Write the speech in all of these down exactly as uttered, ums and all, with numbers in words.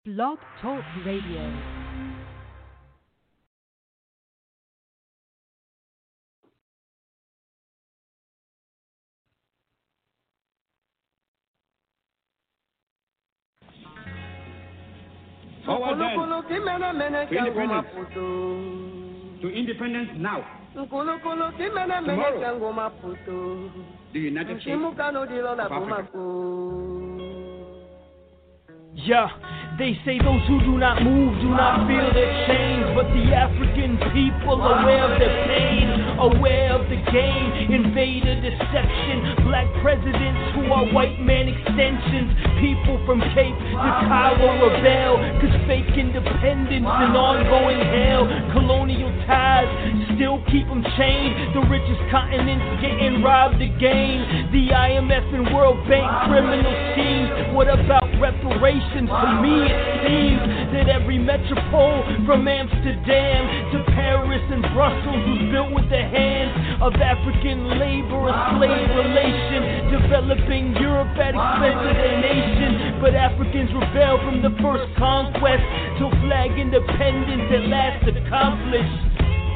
Blog Talk Radio. Forward then. To independence. To independence now. Tomorrow. The United States of Africa. Yeah, they say those who do not move do not feel the change, but the African people aware of their pain, aware of the game, invader deception, black presidents who are white man extensions, people from Cape to Cairo rebel, cause fake independence and ongoing hell, colonial ties still keep them chained, the richest continents getting robbed again, the I M F and World Bank criminal schemes, what about reparations? To me it seems that every metropole from Amsterdam to Paris and Brussels was built with the hands of African labor, a slave relation, developing Europe at expense of their nation. But Africans rebel from the first conquest till flag independence at last accomplished.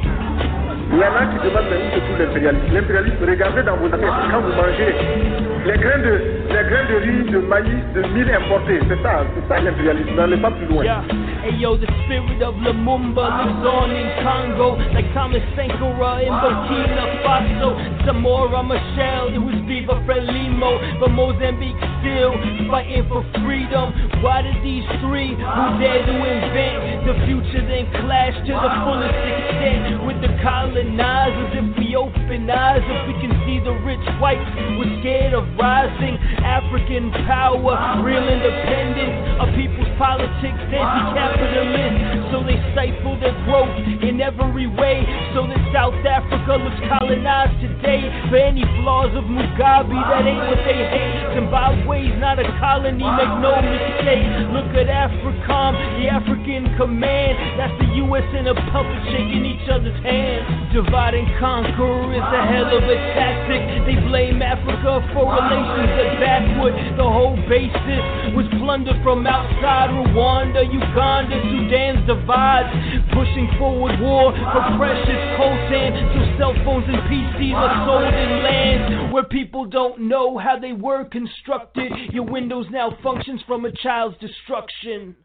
Il y en a qui demandent même de tout l'impérialisme. L'impérialisme, regardez dans vos affaires, quand vous mangez les grains de, les grains de riz, de maïs, de mil importés, c'est ça, c'est ça l'impérialisme, n'allez pas plus loin. Yeah. Hey yo, the spirit of Lumumba lives on in Congo, like Thomas Sankara in Burkina Faso. Zamora Machel, it was Viva Frelimo, but Mozambique still fighting for freedom. Why did these three who dare to invent the future then clash to the fullest extent with the colonizers? If we open eyes, if we can see the rich whites were scared of rising African power, real independence, a people's politics, anti-capitalist, so they stifle their growth in every way, so that South Africa looks colonized today. For any flaws of Mugabe, that ain't what they hate. Zimbabwe's not a colony, make no mistake. Look at AFRICOM, the African command, that's the U S and a puppet shaking each other's hands. Divide and conquer is a hell of a tactic. They blame Africa for relations that backward. The whole basis was plundered from outside Rwanda, Uganda, Sudan's divides. Pushing forward war for precious coltan, so cell phones and P Cs are sold in lands where people don't know how they were constructed. Your Windows now functions from a child's destruction.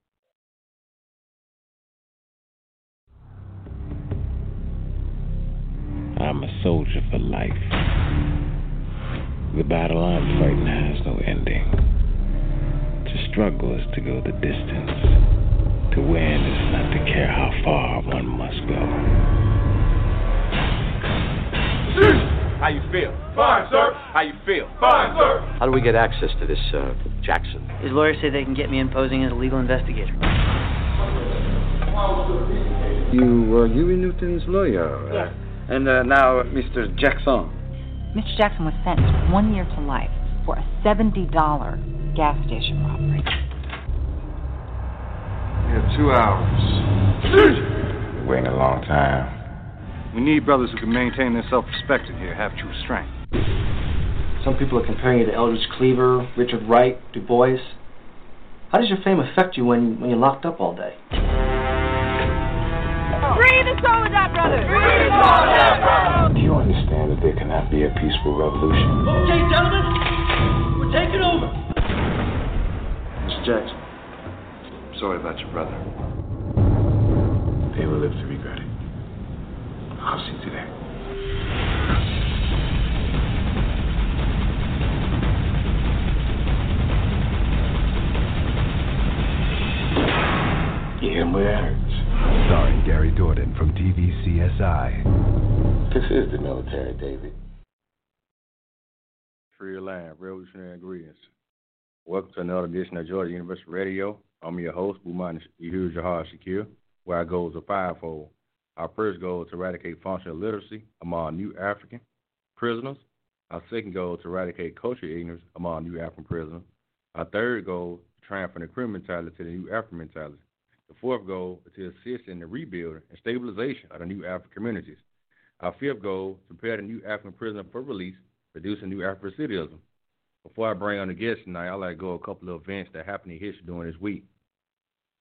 I'm a soldier for life. The battle I'm fighting has no ending. To struggle is to go the distance. To win is not to care how far one must go. How you feel? Fine, sir. How you feel? Fine, sir. How do we get access to this uh, Jackson? His lawyers say they can get me in posing as a legal investigator. You were Huey Newton's lawyer. Yes. Uh, and uh, now Mister Jackson. Mister Jackson was sentenced one year to life for a seventy dollars gas station robbery. We have two hours. We're waiting a long time. We need brothers who can maintain their self-respect in here, have true strength. Some people are comparing you to Eldridge Cleaver, Richard Wright, Du Bois. How does your fame affect you when, when you're locked up all day? Free the Soledad brothers! Free the Soledad brothers! Do you understand that there cannot be a peaceful revolution? Okay, gentlemen, we're taking over. Mister Jackson, I'm sorry about your brother. They will live to regret it. I'll see to that. You hear me? It hurts. Starring Gary Dordan from T V C S I. This is the military, David. Free your land, revolutionary ingredients. Welcome to another edition of Georgia University Radio. I'm your host, Buman Ehud Jahar Shakir, where our goals are fivefold. Our first goal is to eradicate functional literacy among new African prisoners. Our second goal is to eradicate cultural ignorance among new African prisoners. Our third goal is to transfer the criminal mentality to the new African mentality. The fourth goal is to assist in the rebuilding and stabilization of the new African communities. Our fifth goal is to prepare the new African prisoner for release, reducing new African recidivism. Before I bring on the guests tonight, I'd like to go a couple of events that happened in history during this week.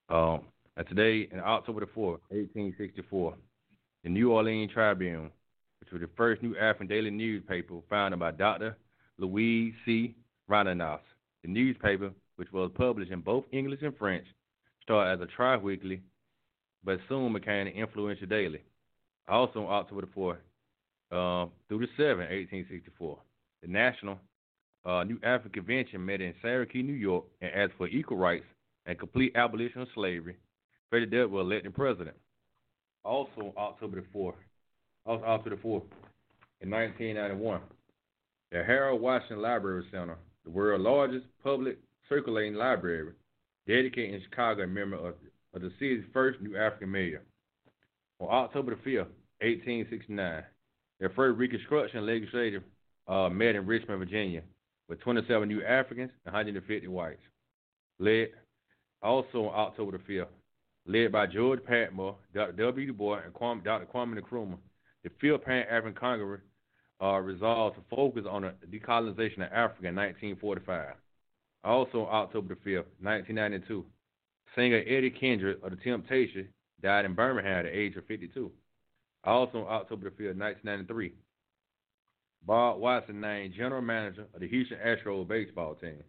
Um, and today, in October the fourth, eighteen sixty-four, the New Orleans Tribune, which was the first New African daily newspaper founded by Doctor Louis C. Rananas. The newspaper, which was published in both English and French, started as a tri-weekly, but soon became an influential daily. Also on October the fourth, uh, through the seventh, eighteen sixty-four, the National uh, New African Convention met in Syracuse, New York, and asked for equal rights and complete abolition of slavery. Frederick Douglass was elected president. Also on October the fourth, also October the fourth, in nineteen ninety-one, the Harold Washington Library Center, the world's largest public circulating library, dedicated in Chicago in memory of, of the city's first New African mayor. On October the fifth, eighteen sixty-nine, their first Reconstruction legislature uh, met in Richmond, Virginia, with twenty-seven New Africans and one hundred fifty whites. Led also on October the fifth, led by George Patmore, Doctor W. Du Bois, and Kwame, Doctor Kwame Nkrumah, the fifth Pan-African Congress uh, resolved to focus on the decolonization of Africa in nineteen forty-five. Also on October the fifth, nineteen ninety-two, singer Eddie Kendrick of The Temptations died in Birmingham at the age of fifty-two. Also on October the fifth, nineteen ninety-three, Bob Watson named general manager of the Houston Astros baseball team.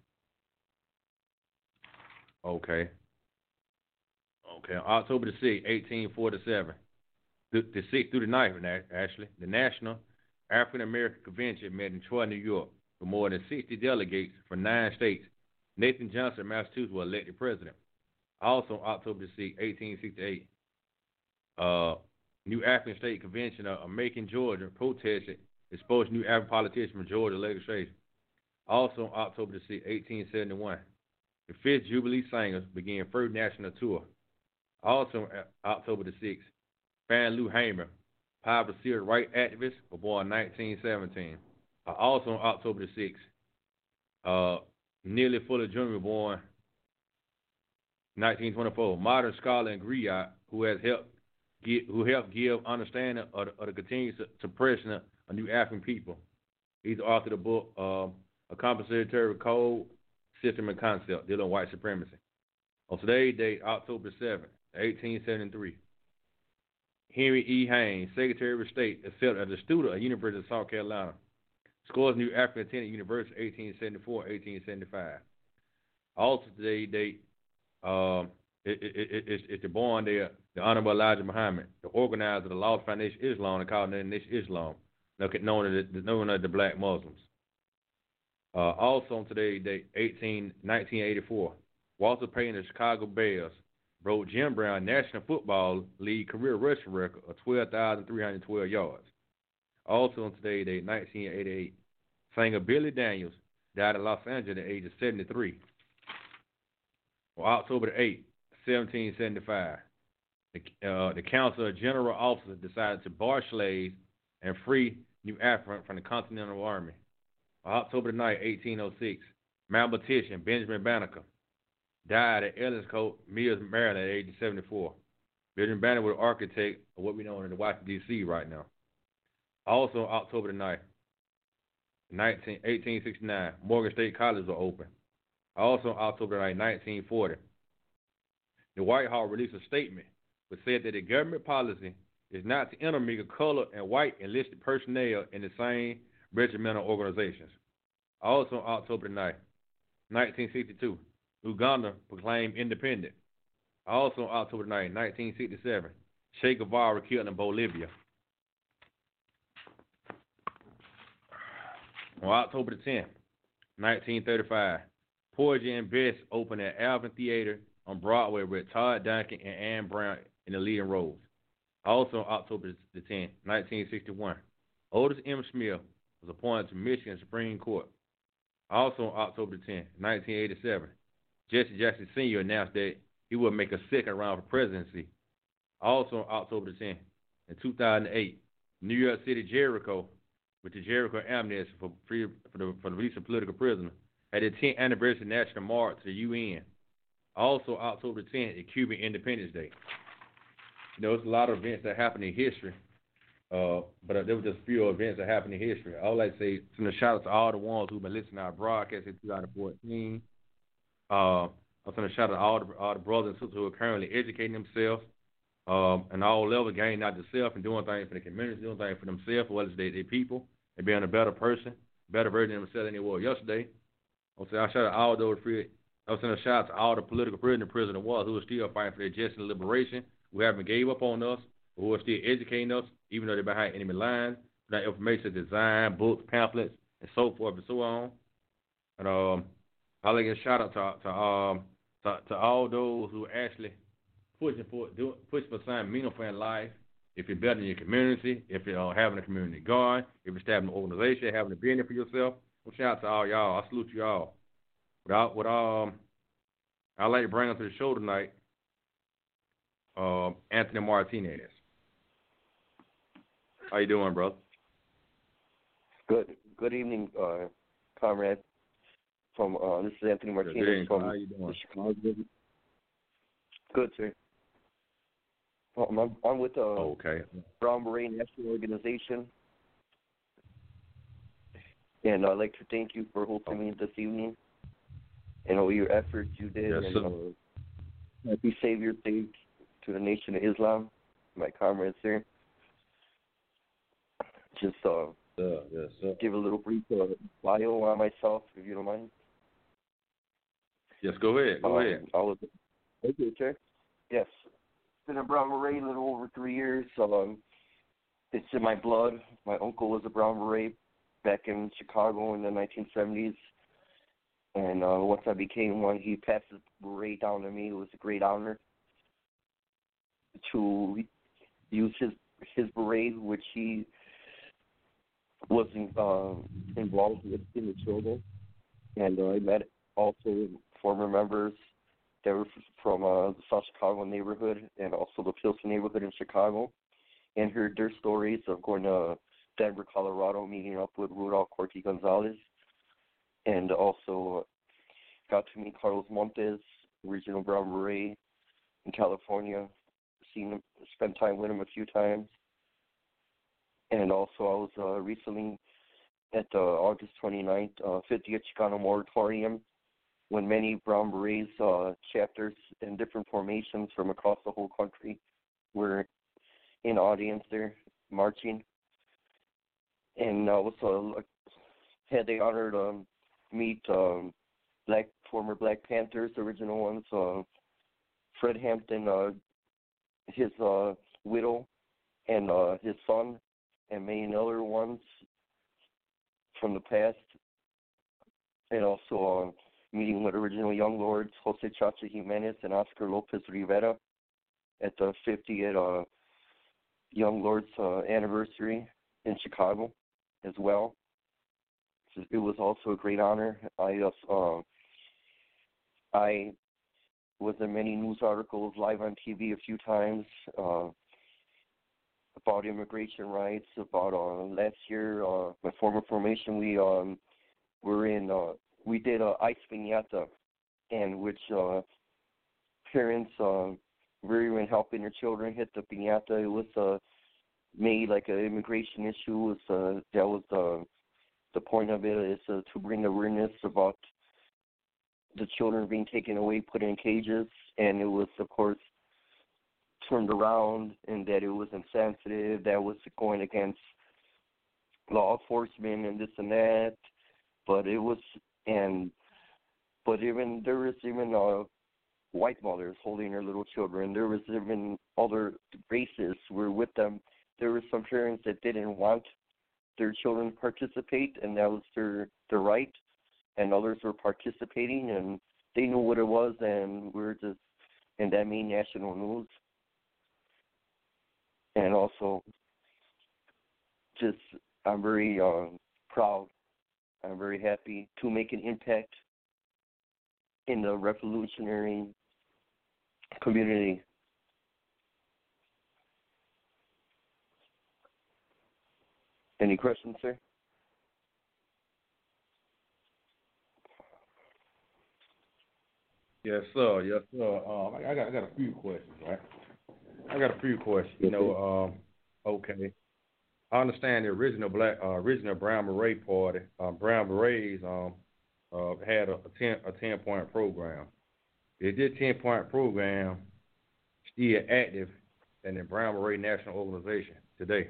Okay. Okay, on October the sixth, eighteen forty-seven, the, the sixth through the ninth, actually, the National African American Convention met in Troy, New York, with more than sixty delegates from nine states. Nathan Johnson of Massachusetts was elected president. Also on October the sixth, eighteen sixty-eight, uh, New African State Convention of Macon, Georgia, protested exposed New African politicians from Georgia legislation. Also on October the sixth, eighteen seventy-one, the fifth Jubilee Singers began first national tour. Also on October the sixth, Fan Lou Hamer, popular civil rights activist, was born in nineteen seventeen. Uh, also on October the sixth, uh, Neely Fuller Junior was born in nineteen twenty-four. Modern scholar and griot who has helped give, who helped give understanding of the, of the continued suppression of, of New African people. He's the author of the book um, A Compensatory Code, System and Concept, dealing with white supremacy. On today's date, October seventh, eighteen seventy-three, Henry E. Haynes, Secretary of State, accepted as a student at University of South Carolina. Scores New African attended University eighteen seventy-four, eighteen seventy-five. Also today's date, um, it, it, it, it's, it's the born there, the Honorable Elijah Muhammad, the organizer of the Lost Foundation Islam, and called the Nation Islam, known as the, known as the Black Muslims. Uh, also on today's date, nineteen eighty-four, Walter Payton of the Chicago Bears broke Jim Brown National Football League career rushing record of twelve thousand three hundred twelve yards. Also on today's date, nineteen eighty-eight, singer Billy Daniels died in Los Angeles at the age of seventy-three. On October the eighth, seventeen seventy-five, the, uh, the Council of General Officers decided to bar slaves and free New Africa from the Continental Army. On October the ninth, eighteen oh six, mathematician Benjamin Banneker died at Elliscourt Mills, Maryland at the age of seventy-four. Benjamin Banneker was the architect of what we know in the Washington, D C right now. Also on October the ninth, eighteen sixty-nine, Morgan State College was open. Also on October the ninth, nineteen forty, the White House released a statement which said that the government policy is not to intermingle colored and white enlisted personnel in the same regimental organizations. Also on October the ninth, nineteen sixty-two, Uganda proclaimed independence. Also on October the ninth, nineteen sixty-seven, Che Guevara killed in Bolivia. On October the tenth, nineteen thirty-five, Porgy and Bess opened at Alvin Theater on Broadway with Todd Duncan and Anne Brown in the leading roles. Also on October the tenth, nineteen sixty-one, Otis M. Smith was appointed to Michigan Supreme Court. Also on October the tenth, nineteen eighty-seven, Jesse Jackson Senior announced that he would make a second round for presidency. Also on October the tenth, in two thousand eight, New York City Jericho, with the Jericho Amnesty for, free, for, the, for the release of political prisoners, had the tenth anniversary national march to the U N. Also October the tenth is Cuban Independence Day. You know, there's a lot of events that happen in history, uh, but uh, there were just a few events that happened in history. I would like to say, send a shout out to all the ones who've been listening to our broadcast in two thousand fourteen. Uh, I'm sending a shout out to all the, all the brothers and sisters who are currently educating themselves um, and all levels, gaining out themselves and doing things for the community, doing things for themselves, whether it's their, their people, and being a better person, better version of themselves than they were yesterday. I'm saying I shout out all those free. I'm sending a shout out to all the political prisoners and prisoner wars who are still fighting for their justice and liberation, who haven't gave up on us, who are still educating us, even though they're behind enemy lines. That information, design, books, pamphlets, and so forth and so on. And um, I'd like to shout out to to um to, to all those who are actually pushing for do, pushing for something meaningful in life. If you're better in your community, if you're uh, having a community guard, if you're starting an organization, having a business for yourself, well, shout out to all y'all. I salute you all. Without, with um, I'd like to bring up to the show tonight, um, Anthony Martinez. How you doing, brother? Good. Good evening, uh, comrade. From uh, this is Anthony Martinez Good from How you doing? the Chicago. Good, sir. Um, I'm, I'm with the uh, oh, okay. Brown Beret National Organization, and I'd like to thank you for hosting me this evening and all your efforts you did. Yes, and sir. uh, happy Savior Day to the Nation of Islam, my comrades there. Just uh, yeah, yes, sir. give a little brief uh, bio on myself, if you don't mind. Yes, go ahead. Go um, ahead. I was, okay, sir. Yes. Been a Brown Beret a little over three years. So, um, it's in my blood. My uncle was a Brown Beret back in Chicago in the nineteen seventies. And uh, once I became one, he passed the beret down to me. It was a great honor to use his his beret, which he was um, involved with in the children. And uh, I met also former members that were from uh, the South Chicago neighborhood and also the Pilsen neighborhood in Chicago, and heard their stories of going to Denver, Colorado, meeting up with Rudolph Corti Gonzalez, and also got to meet Carlos Montes, original Brown Beret in California, seen him, spent time with him a few times. And also I was uh, recently at the August twenty-ninth uh, fiftieth Chicano Moratorium, when many Brown Berets uh, chapters in different formations from across the whole country were in audience there marching. And I was uh, had the honor to um, meet um, Black former Black Panthers, original ones, uh, Fred Hampton, uh, his uh, widow, and uh, his son, and many other ones from the past, and also uh, meeting with original Young Lords, Jose Chacha Jimenez and Oscar Lopez Rivera at the fiftieth uh, Young Lords uh, anniversary in Chicago as well. So it was also a great honor. I uh, I was in many news articles, live on T V a few times, uh, about immigration rights, about uh, last year, uh, my former formation, we um, were in, uh, we did a ICE viñata, and which uh, parents uh, were even helping their children hit the viñata. It was uh, made like an immigration issue. It was, uh, that was uh, the point of it, is uh, to bring awareness about the children being taken away, put in cages, and it was, of course, turned around, and that it was insensitive, that was going against law enforcement and this and that. But it was, and but even there was even uh, white mothers holding their little children. There was even other races were with them. There were some parents that didn't want their children to participate, and that was their their right. And others were participating, and they knew what it was, and we were just, and that made national news. And also, just, I'm very uh, proud, I'm very happy to make an impact in the revolutionary community. Any questions, sir? Yes, sir. Yes, sir. Um, I, I got, I got a few questions, right? I got a few questions. You know, um, okay. I understand the original black, uh, original Brown Beret Party, uh, Brown Berets, um, uh, had a, a ten, a ten point program. is this ten-point program still active in the Brown Beret National Organization today?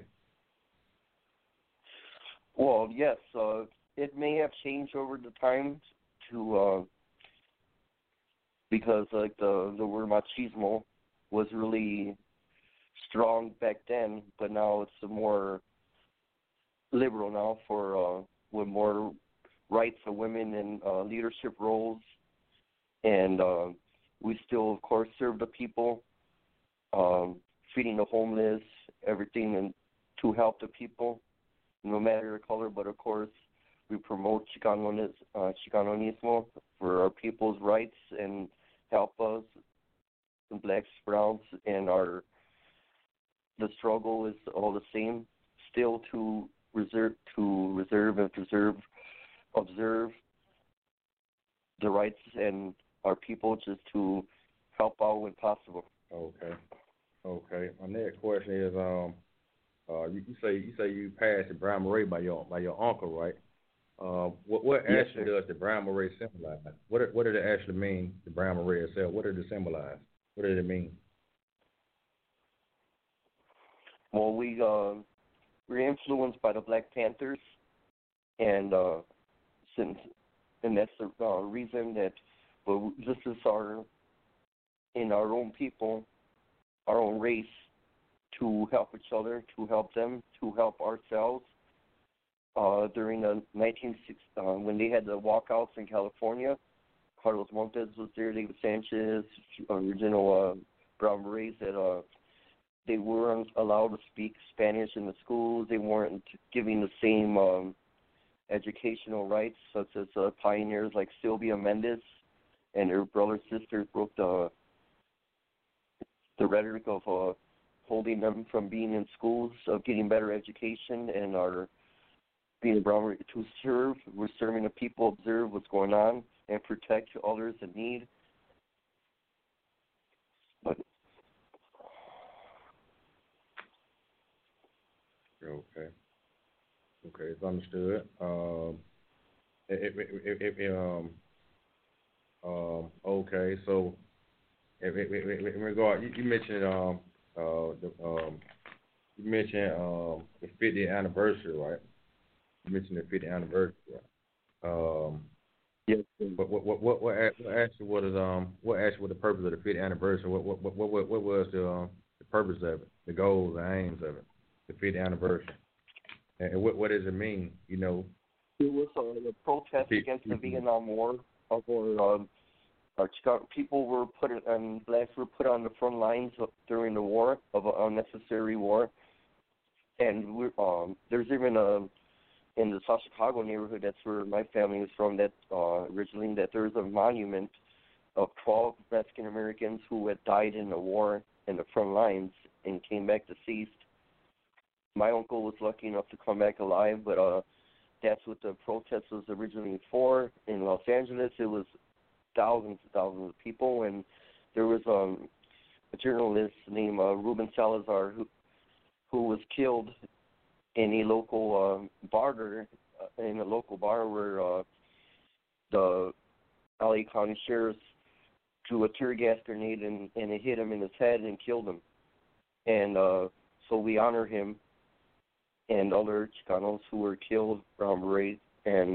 Well, yes. Uh, it may have changed over the time to uh, because like the the word machismo was really strong back then, but now it's a more liberal now for uh, with more rights for women in uh, leadership roles, and uh, we still, of course, serve the people, um, feeding the homeless, everything, and to help the people, no matter your color. But of course, we promote Chicanonis, uh, Chicanonismo for our people's rights and help us, the blacks, browns, and our. The struggle is all the same, still to reserve, to reserve and preserve, observe the rights and our people, just to help out when possible. Okay, okay. My next question is, um, uh, you, you say you say you passed the Brown Beret by your by your uncle, right? Uh, what what yes, actually sir. does the Brown Beret symbolize? What what did it actually mean? The Brown Beret itself. What did it symbolize? What did it mean? Well, we uh, we're influenced by the Black Panthers, and uh, since and that's the uh, reason that, well, this is our in our own people, our own race, to help each other, to help them, to help ourselves. Uh, during the nineteen sixties, uh, when they had the walkouts in California, Carlos Montes was there, David Sanchez, original uh, Brown Berets that. Uh, They weren't allowed to speak Spanish in the schools. They weren't giving the same um, educational rights, such as uh, pioneers like Sylvia Mendez and her brother sisters broke the the rhetoric of uh, holding them from being in schools, of getting better education, and are being a Brown Beret to serve. We're serving the people, observe what's going on, and protect others in need. But Okay. Okay, it's understood. Um, if, if, if, if, um, um, okay, so in, in, in regard, you, you mentioned um, uh, the um, you mentioned um, the fiftieth anniversary, right? You mentioned the fiftieth anniversary. Um, yes. What what what what what actually what is um what actually was the purpose of the fiftieth anniversary? What what what what, what was the um, the purpose of it? The goals, the aims of it? The fiftieth anniversary, and what what does it mean? You know, it was uh, the protest against the Vietnam War, of our, um, our people were put and blacks were put on the front lines during the war, of an unnecessary war, and we um there's even a in the South Chicago neighborhood, that's where my family is from, that uh, originally that there's a monument of twelve Mexican Americans who had died in the war in the front lines and came back deceased. My uncle was lucky enough to come back alive, but uh, that's what the protest was originally for. In Los Angeles, it was thousands and thousands of people, and there was um, a journalist named uh, Ruben Salazar who who was killed in a local uh, bar there, uh, in a local bar where uh, the L A County Sheriff's threw a tear gas grenade and, and it hit him in his head and killed him. And uh, so we honor him and other Chicanos who were killed, Brown Berets, and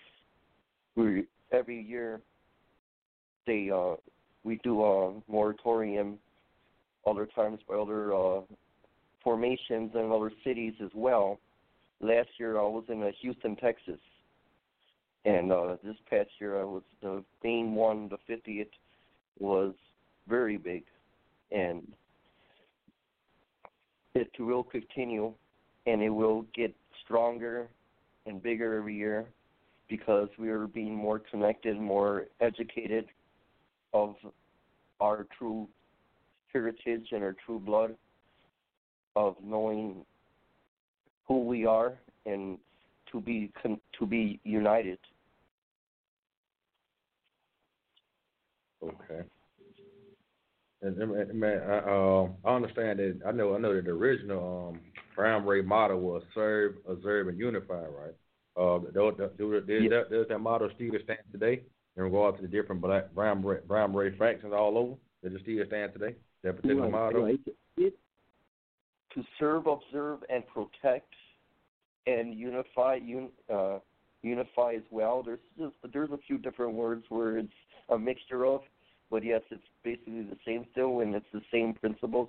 we every year they uh, we do a moratorium, other times by other uh, formations in other cities as well. Last year I was in uh, Houston, Texas, and uh, this past year I was the main one, the fiftieth, was very big, and it will continue. And it will get stronger and bigger every year because we are being more connected, more educated of our true heritage and our true blood, of knowing who we are and to be to be united. Okay. And, and man, I, um, I understand that. I know. I know that the original um, Brown Beret motto was "Serve, Observe, and Unify." Right? Uh, do, do, do, does, yes. that, does that motto still stand today? in regard to the different black brown brown beret factions all over that just still stand today? That particular right, motto. Right. It, to serve, observe, and protect, and unify, un, uh, unify as well. There's just there's a few different words where it's a mixture of, but yes, it's basically the same still, and it's the same principles.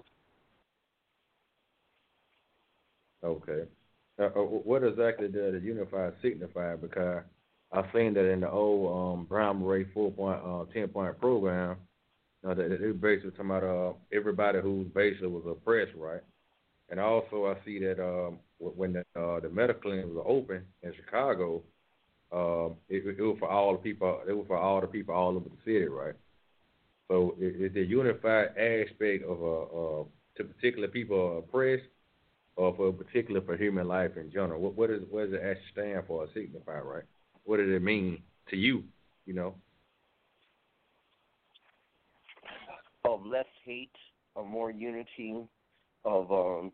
Okay. Uh, what exactly does the unify signify? Because I've seen that in the old um, Brown Beret four point uh, ten point program, uh, they, they basically talking about uh, everybody who basically was oppressed, right? And also I see that um, when the, uh, the medical clinic was open in Chicago, um, it, it was for all the people. It was for all the people all over the city, right? So it, it's the unified aspect of uh, uh, to particular people oppressed, or for particular for human life in general. What what, is, what does it actually stand for or signify, right? What does it mean to you, you know? Of less hate, of more unity, of um,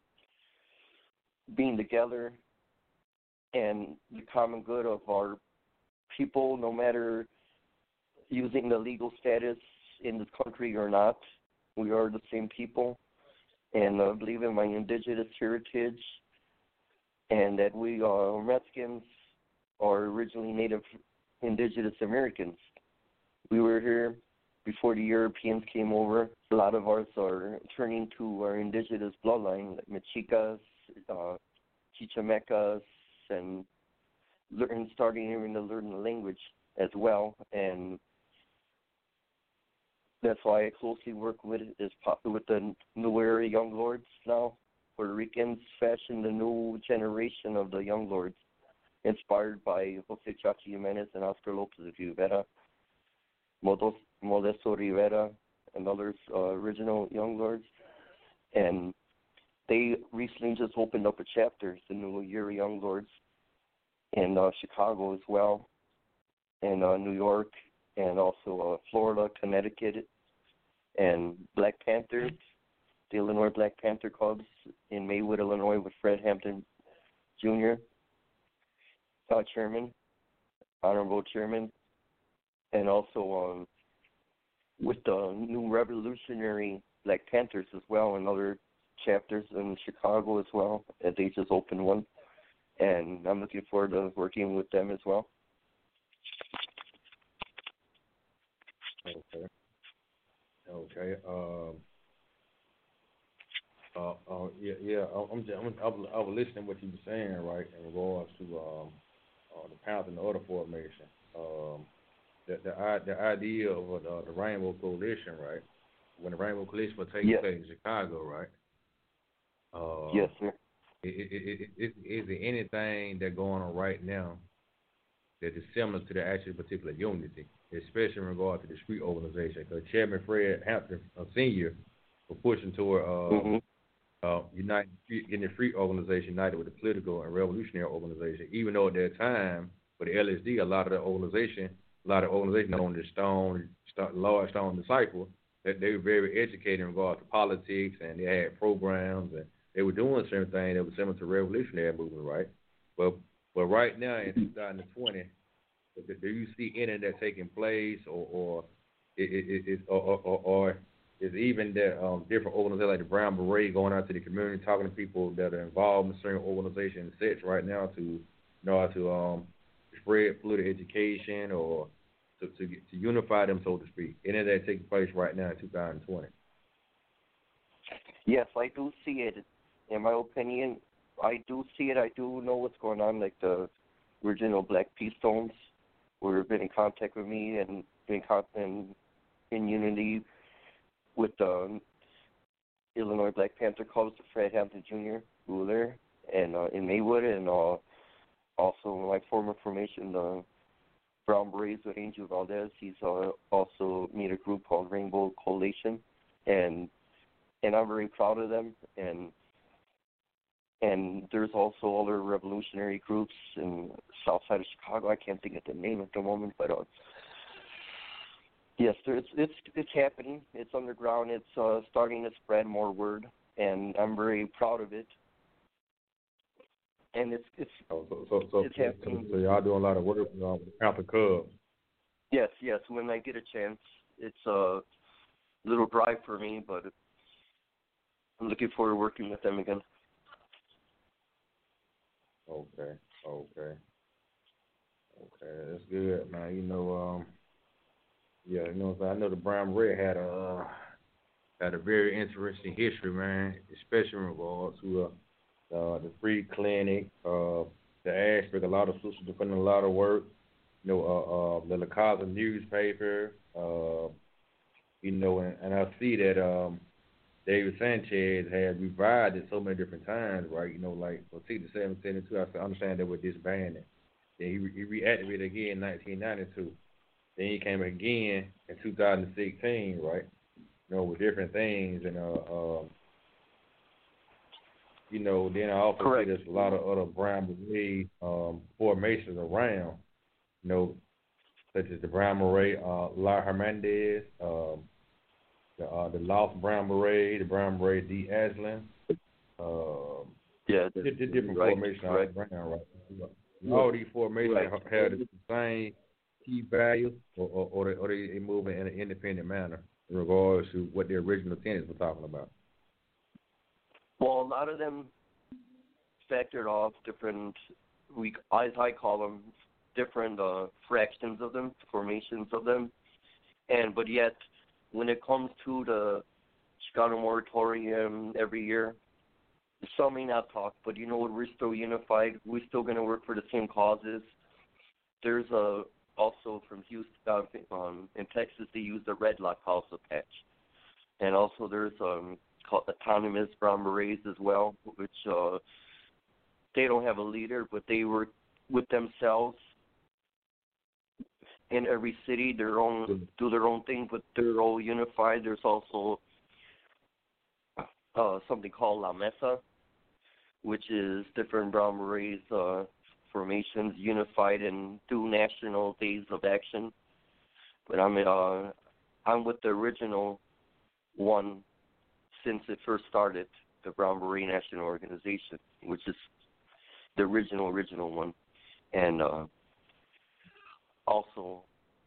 being together, and the common good of our people, no matter using the legal status in this country or not. We are the same people. And I uh, believe in my indigenous heritage, and that we are Mexicans are originally Native Indigenous Americans. We were here before the Europeans came over. A lot of us are turning to our indigenous bloodline, like Mexicas, uh, Chichimecas, and learn, starting even to learn the language as well. And that's why I closely work with is with the new era young lords now. Puerto Ricans fashion the new generation of the young lords, inspired by Jose Chachi Jimenez and Oscar Lopez Rivera, Modesto Rivera, and others, uh, original young lords. And they recently just opened up a chapter, the new era young lords, in uh, Chicago as well, and uh, New York, and also uh, Florida, Connecticut, and Black Panthers, the Illinois Black Panther Clubs in Maywood, Illinois, with Fred Hampton Junior, uh, chairman, honorable chairman, and also um, with the new Revolutionary Black Panthers as well, and other chapters in Chicago as well. And they just opened one, and I'm looking forward to working with them as well. Okay. Okay. Um. Uh. uh yeah. Yeah. I'm. Just, I'm. I was listening to what you were saying, right, in regards to um, uh, the Panther and the other formation. Um. The the the idea of uh, the Rainbow Coalition, right? When the Rainbow Coalition was taking yes. place in Chicago, right? Uh, yes, sir. Is it, it, it, it, is there anything that's going on right now that is similar to the actual particular unity, especially in regard to the street organization? Because Chairman Fred Hampton uh, Senior was pushing toward uh, mm-hmm. uh, United in the street organization, united with the political and revolutionary organization. Even though at that time, for the L S D, a lot of the organization, a lot of organizations on the Stone, Lord Stone Disciple, that they were very educated in regard to politics, and they had programs, and they were doing certain things that were similar to revolutionary movement, right? But but right now in two thousand twenty, do you see any of that taking place, or or it, it, it, or, or, or is even that um, different organizations like the Brown Beret going out to the community, talking to people that are involved in certain organizations and such right now to you know to um spread political education or to to, get, to unify them, so to speak? Any of that taking place right now in two thousand twenty? Yes, I do see it. In my opinion, I do see it. I do know what's going on, like the original Black Peace Stones who have been in contact with me and been in, in unity with the Illinois Black Panther Clubs, Fred Hampton Junior, who were there, and uh, in Maywood, and uh, also my former formation, the Brown Berets with Angel Valdez. He's uh, also made a group called Rainbow Coalition, and and I'm very proud of them. And and there's also other revolutionary groups in south side of Chicago. I can't think of the name at the moment, but uh, yes, there's, it's it's happening. It's underground. It's uh, starting to spread more word, and I'm very proud of it. And it's it's oh, so so so, it's happening. so, so y'all doing a lot of work uh, with the Panther Cubs. Yes, yes. When I get a chance, it's a little drive for me, but I'm looking forward to working with them again. Okay, okay, okay. That's good, man. You know, um, yeah, you know, I know the Brown Beret had a uh, had a very interesting history, man, especially in regard to uh, uh, the free clinic, uh, the aspect. A lot of sisters are putting a lot of work. You know, uh, uh, the La Casa newspaper. Uh, you know, and, and I see that um, David Sanchez had revived it so many different times, right? You know, like well, sixty-seven, seventy-two, I understand that with disbanding. Then he, he reactivated again in nineteen ninety-two. Then he came again in two thousand sixteen, right? You know, with different things. And, uh, uh, you know, then I also Correct. see there's a lot of other Brown Beret um, formations around, you know, such as the Brown Beret, uh, La Hernandez, um, the, uh, the Lost Brown Beret, the Brown Beret D. Aslan. Um, yeah, the, the different right, formations right. all around, right? All these formations right. have the same key values, or, or, or, they, or they move in an independent manner in regards to what the original tenants were talking about. Well, a lot of them factored off different, we as I call them, different uh, fractions of them, formations of them, and but yet when it comes to the Chicano moratorium every year, some may not talk, but you know what? We're still unified. We're still going to work for the same causes. There's a also from Houston, uh, um, in Texas, they use the Red La Causa patch, and also there's um called autonomous Brown Berets as well, which uh, they don't have a leader, but they work with themselves in every city, their own do their own thing, but they're all unified. There's also uh, something called La Mesa, which is different Brown Berets uh, formations unified and do national days of action. But I'm uh, I'm with the original one since it first started, the Brown Beret National Organization, which is the original original one, and uh, also.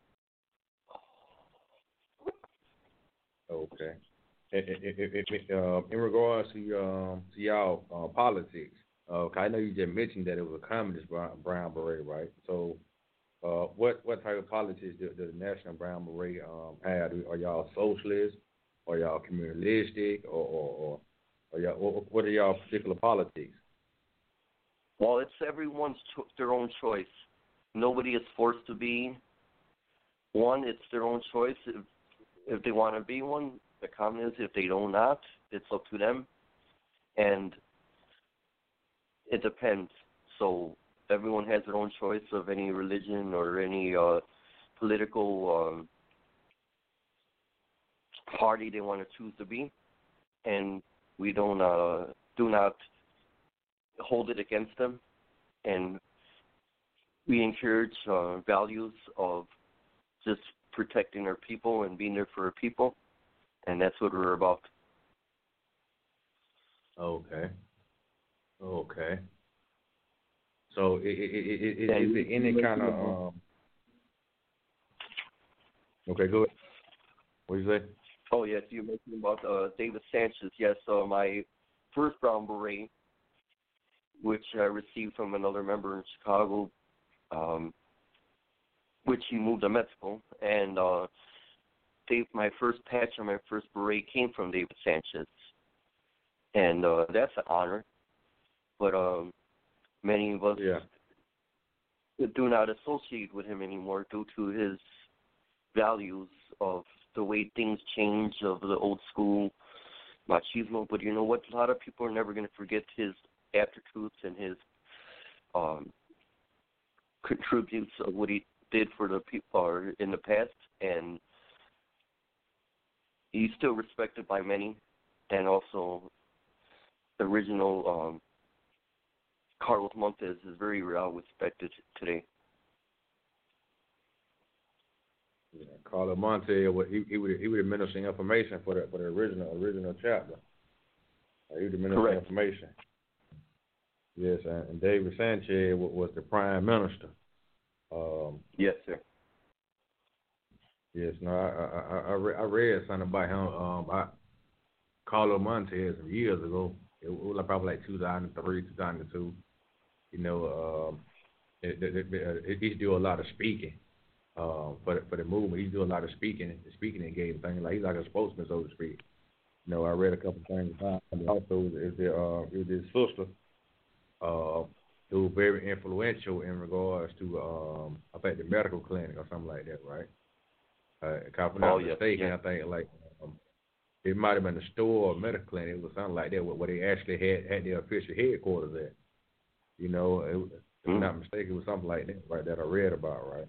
Okay. If, if, if, uh, in regards to um, to y'all uh, politics, uh, I know you just mentioned that it was a communist Brown, Brown Beret, right? So, uh, what what type of politics does the National Brown Beret um, have? Are y'all socialists? Are y'all communalistic? Or, or, or, or y'all, what, what are y'all particular politics? Well, it's everyone's cho- their own choice. Nobody is forced to be one. It's their own choice. If, if they want to be one, the communists. If they do not, it's up to them. And it depends. So everyone has their own choice of any religion or any uh, political um, party they want to choose to be. And we don't uh, do not hold it against them. And we encourage uh, values of just protecting our people and being there for our people, and that's what we're about. Okay. Okay. So, it, it, it, it, is it any kind of um? Okay, go ahead. What did you say? Oh yes, you mentioned about uh, David Sanchez. Yes, so my first Brown Beret, which I received from another member in Chicago, um, which he moved to Mexico, and uh, Dave, my first patch on my first beret came from David Sanchez, and uh, that's an honor. But um, many of us yeah. do not associate with him anymore due to his values of the way things change, of the old school machismo. But you know what? A lot of people are never going to forget his after-truths and his um, contributes of what he did for the people in the past, and he's still respected by many, and also the original um, Carlos Montes is very well respected today. Yeah, Carlos Montes, he he would he would administer information for the for the original original chapter. Uh, he would administer Correct. information. Yes, and, and David Sanchez was the prime minister. Um, yes, sir. Yes, no, I I I, I, read, I read something about him. Um, I Carlo Montez some years ago. It was like probably like two thousand three, two thousand two. You know, um, it, it, it, it, he do a lot of speaking. Uh, for the, for the movement, he's doing a lot of speaking, speaking and game things. Like he's like a spokesman, so to speak. You know, I read a couple things about him. Also, is there uh, is his sister, uh, who was very influential in regards to um, I think the medical clinic or something like that, right? Uh, if I'm not oh, mistaken, yeah. I think like um, it might have been a store or a medical clinic or something like that, where, where they actually had had their official headquarters at. You know, it, if I'm not mistaken, it was something like that, right? That I read about, right?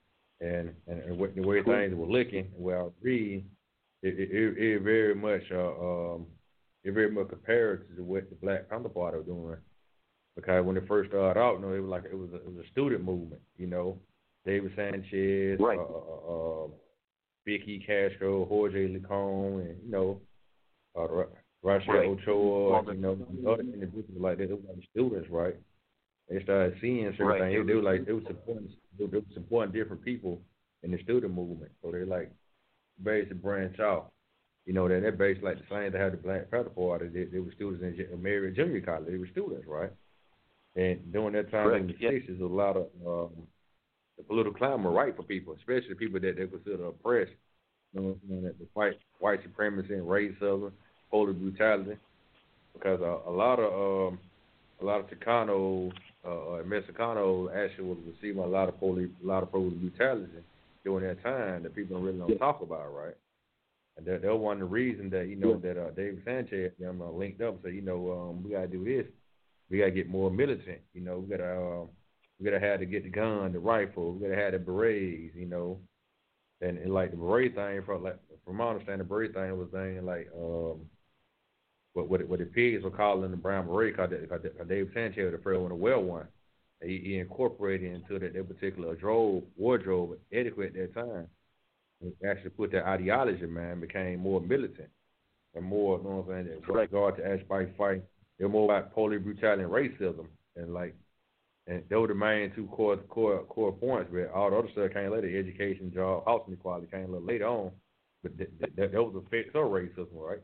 And and, and what, the way things were looking, where I was reading, it, it, it, it very much uh, um, it very much compared to what the Black Panther Party was doing. Because when it first started out, you know, it was like it was a, it was a student movement. You know, David Sanchez, right. uh, uh, uh, Vicky Castro, Jorge Licon, and you know, uh, Rachel right. Ochoa, you know, other individuals like that. It was like students, right? They started seeing certain right. things. They, they were like they were supporting they were supporting different people in the student movement. So they like basically branch out. You know, that that basically like the same they had the Black Panther Party. They, they were students in Mary Junior College. They were students, right? And during that time in the yep. sixties, a lot of um, the political climate was right for people, especially people that they consider oppressed. You know, you know, the white white supremacy and racism, police brutality, because a, a lot of um, a lot of Chicanos uh, and Mexicanos actually was receiving a lot of police, a lot of police brutality during that time that people really don't talk about, right? And that, that was one of the reasons that you know that uh, David Sanchez them uh, linked up and said, you know, um, we gotta do this. We gotta get more militant. You know, we gotta uh, we gotta have to get the gun, the rifle. We gotta have the berets. You know, and, and like the beret thing, from like from my understanding, the beret thing was thing like um, what what, what the pigs were calling the brown beret, because David Sanchez was the first one to wear one. He, he incorporated into that, that particular wardrobe, wardrobe etiquette at that time. And actually put that ideology, man, became more militant and more, you know what I'm saying, with regard to actually fighting. They're more about police brutality and racism, and like, and those were the main two core core core points. But all the other stuff came later: education, job, housing equality came a little later on. But th- th- that was the effects of racism, right?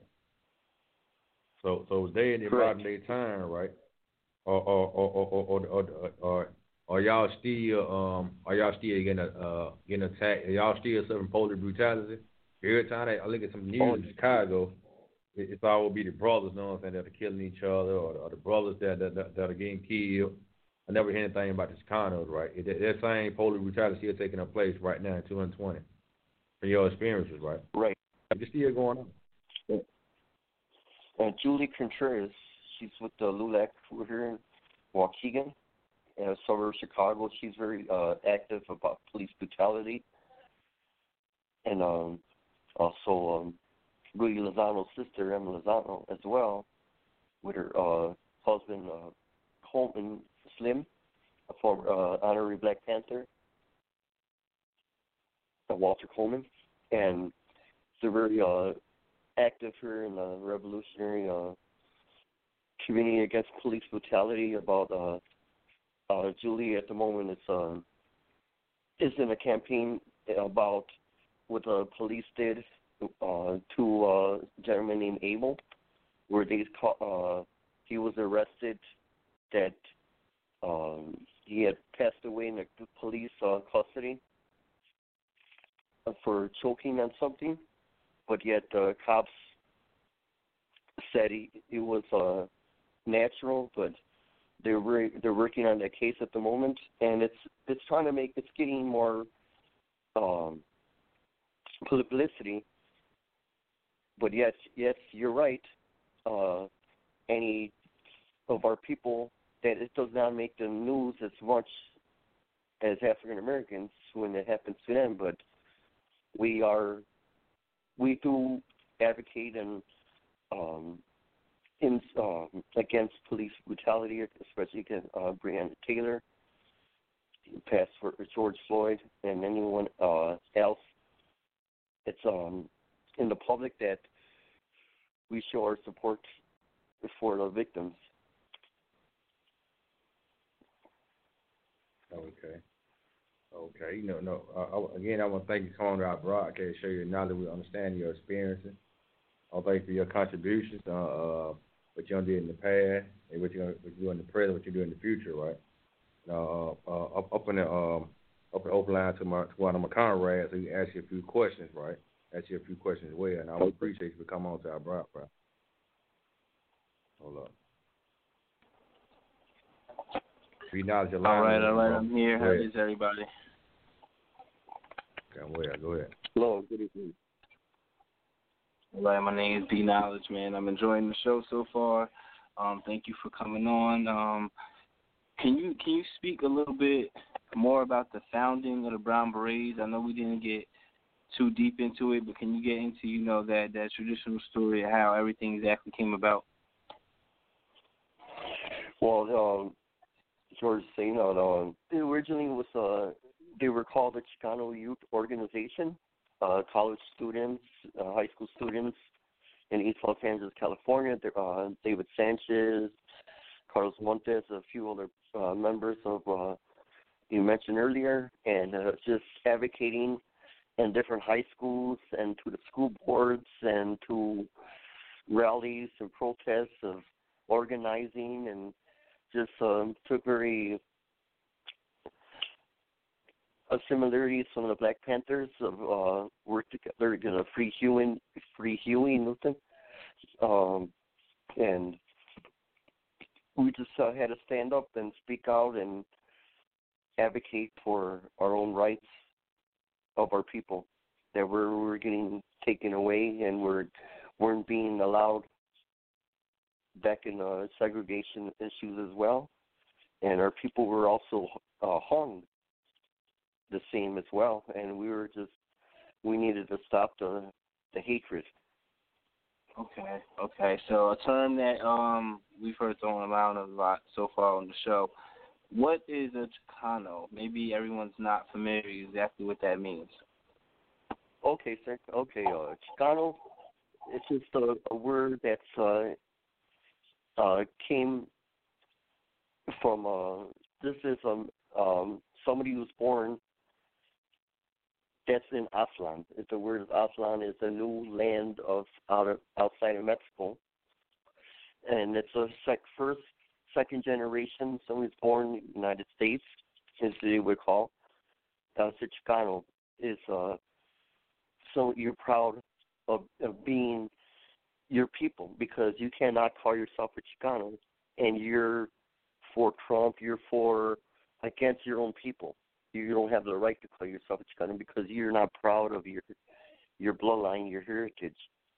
So, so they in the modern day time, right? Or or or or or or, or, or y'all still um are y'all still getting uh getting attacked? Are y'all still suffering police brutality? Every time I look at some news in Chicago, it's always be the brothers, you know what I'm saying, that are killing each other, or, or the brothers that, that that that are getting killed. I never hear anything about the Chicanos, right? It, that same police brutality still taking place right now in two thousand twenty. From your experiences, right? Right. It's still going on. And Julie Contreras, she's with the L U L A C over here in Waukegan, in a suburb of Chicago. She's very uh, active about police brutality. And um, also um, Rudy Lozano's sister, Emma Lozano, as well, with her uh, husband, uh, Coleman Slim, a former uh, honorary Black Panther, uh, Walter Coleman. And they're very uh, active here in the revolutionary uh, community against police brutality. About uh, uh, Julie at the moment is, uh, is in a campaign about what the police did uh, to a gentleman named Abel, where they uh, he was arrested that um, he had passed away in the police uh, custody for choking on something, but yet the cops said he, it was uh, natural, but they're re- they're working on that case at the moment, and it's it's trying to make it's getting more um, publicity. But yes, yes, you're right. Uh, any of our people that it does not make the news as much as African Americans when it happens to them, but we are we do advocate and um, in uh, against police brutality, especially against uh, Breonna Taylor, past for George Floyd, and anyone uh, else. It's um, in the public that we show our support for the victims. Okay. Okay, you know, no. Uh, again, I want to thank you for coming to our broadcast, show your knowledge, we understand your experiences. I want to thank you for your contributions, uh, uh, what you did in the past, and what you're what you do in the present, what you do in the future, right? Uh, uh, up, up in the um, up in the open line to my to one of my comrades, so you can ask you a few questions, right? Ask you a few questions as well, and I would appreciate you for coming on to our broadcast. Hold up. Be knowledge your all right, all right, I'm here. How is everybody? Okay, well, go ahead. Hello, good evening. All right, my name is B Knowledge, man. I'm enjoying the show so far. Um, thank you for coming on. Um, can you can you speak a little bit more about the founding of the Brown Berets? I know we didn't get too deep into it, but can you get into, you know, that, that traditional story of how everything exactly came about? Well, um, George saying that um, originally was uh, they were called the Chicano Youth Organization. Uh, college students, uh, high school students in East Los Angeles, California. Uh, David Sanchez, Carlos Montes, a few other uh, members of uh, you mentioned earlier, and uh, just advocating in different high schools and to the school boards and to rallies and protests of organizing, and just um, took very a similarity to some of the Black Panthers of uh, work together in a free Huey, free Huey movement, um, and we just uh, had to stand up and speak out and advocate for our own rights of our people that were were getting taken away and were weren't being allowed back in uh, segregation issues as well, and our people were also uh, hung the same as well, and we were just we needed to stop the the hatred. Okay, okay. So a term that um we've heard thrown around a lot so far on the show. What is a Chicano? Maybe everyone's not familiar exactly what that means. Okay, sir. Okay, uh, Chicano. It's just a, a word that's uh, uh, came from. Uh, this is um, um somebody who's born. That's in Aztlan. The word Aztlan is a new land of out of outside of Mexico, and it's a sec, first, second generation. Someone who's born in the United States, as they would call. Uh, Chicano is uh, so you're proud of, of being your people, because you cannot call yourself a Chicano and you're for Trump. You're for against your own people. You don't have the right to call yourself a Chicano because you're not proud of your your bloodline, your heritage.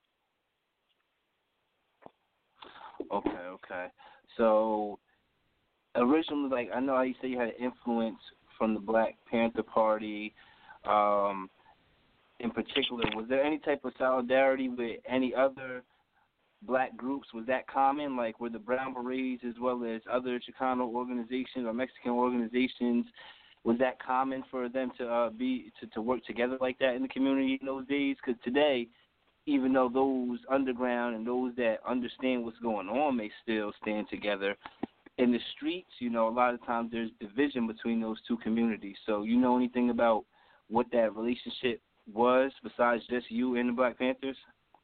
Okay, okay. So originally, like I know how you say you had an influence from the Black Panther Party. Um, in particular, was there any type of solidarity with any other black groups? Was that common? Like were the Brown Berets as well as other Chicano organizations or Mexican organizations? Was that common for them to uh, be to, to work together like that in the community in those days? Because today, even though those underground and those that understand what's going on may still stand together, in the streets, you know, a lot of times there's division between those two communities. So you know anything about what that relationship was besides just you and the Black Panthers?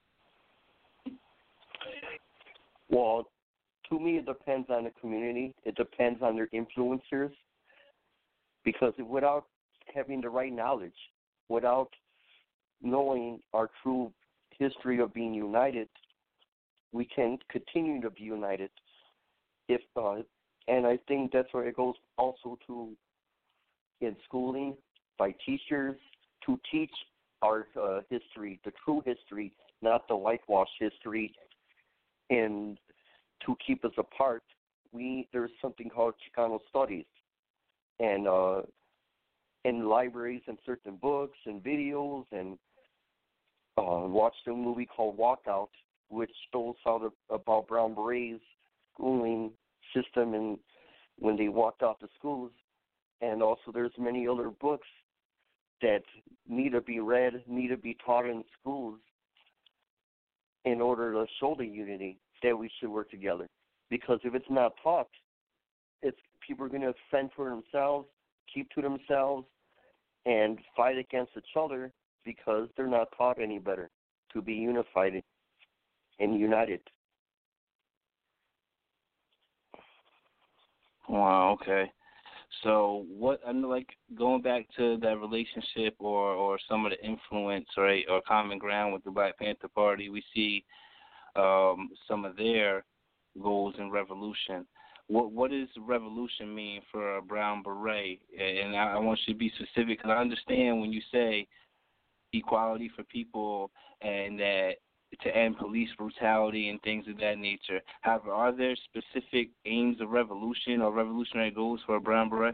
Well, to me, it depends on the community. It depends on their influencers. Because without having the right knowledge, without knowing our true history of being united, we can continue to be united. If uh, and I think that's where it goes also to in schooling by teachers to teach our uh, history, the true history, not the whitewash history, and to keep us apart. We there's something called Chicano Studies. And uh, in libraries and certain books and videos, and uh, watched a movie called Walkout, which shows how the about Brown Berets schooling system and when they walked out the schools. And also, there's many other books that need to be read, need to be taught in schools in order to show the unity that we should work together. Because if it's not taught, it's people are going to fend for themselves, keep to themselves, and fight against each other because they're not taught any better to be unified and united. Wow, okay. So what, I know, like, going back to that relationship or, or some of the influence, right, or common ground with the Black Panther Party, we see um, some of their goals in revolution. What what does revolution mean for a brown beret? And I, I want you to be specific, because I understand when you say equality for people and that to end police brutality and things of that nature. However, are there specific aims of revolution or revolutionary goals for a brown beret?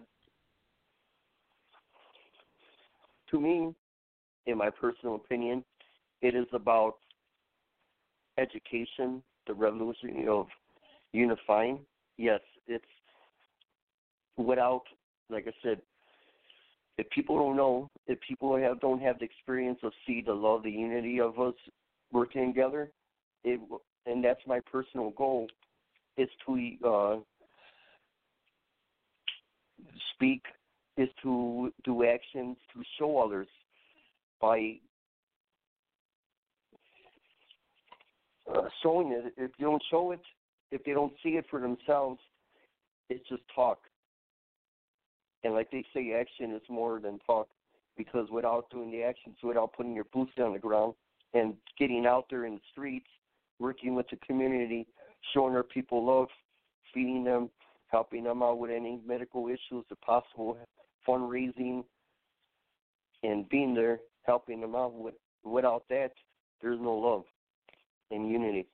To me, in my personal opinion, it is about education, the revolution of unifying. Yes, it's without, like I said, if people don't know, if people have don't have the experience of see the love, the unity of us working together, it and that's my personal goal, is to uh, speak, is to do actions to show others by uh, showing it. If you don't show it, if they don't see it for themselves, it's just talk. And like they say, action is more than talk, because without doing the actions, without putting your boots on the ground and getting out there in the streets, working with the community, showing our people love, feeding them, helping them out with any medical issues, if possible, fundraising, and being there, helping them out. With, without that, there's no love and unity.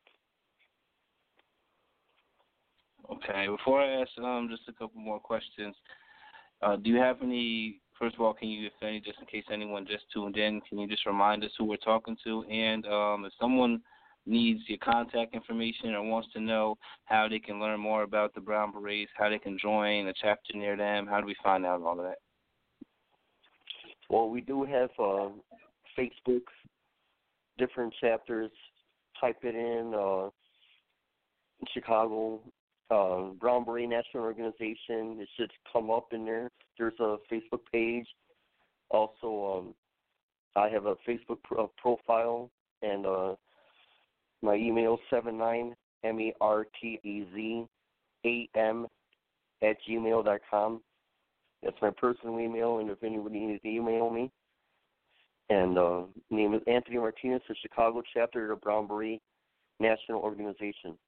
Okay, before I ask um, just a couple more questions, uh, do you have any, first of all, can you, if any, just in case anyone just tuned in, can you just remind us who we're talking to? And um, if someone needs your contact information or wants to know how they can learn more about the Brown Berets, how they can join a chapter near them, how do we find out all of that? Well, we do have uh, Facebook, different chapters. Type it in, uh, in Chicago, uh, Brown Beret National Organization. It should come up in there. There's a Facebook page. Also, um, I have a Facebook pro- profile, and uh, my email seven nine M E R T E Z A M at gmail dot com. That's my personal email, and if anybody needs to email me. And uh, name is Anthony Martinez, the Chicago chapter of the Brown Beret National Organization.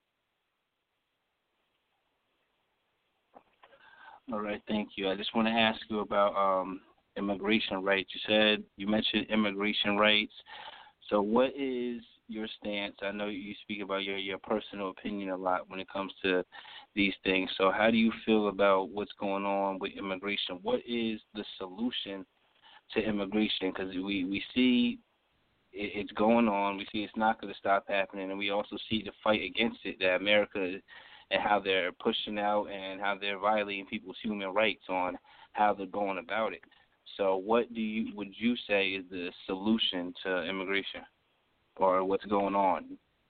All right, thank you. I just want to ask you about um, immigration rights. You said, you mentioned immigration rights. So what is your stance? I know you speak about your, your personal opinion a lot when it comes to these things. So how do you feel about what's going on with immigration? What is the solution to immigration? Because we, we see it, it's going on. We see it's not going to stop happening. And we also see the fight against it, that America and how they're pushing out and how they're violating people's human rights on how they're going about it. So what do you would you say is the solution to immigration or what's going on?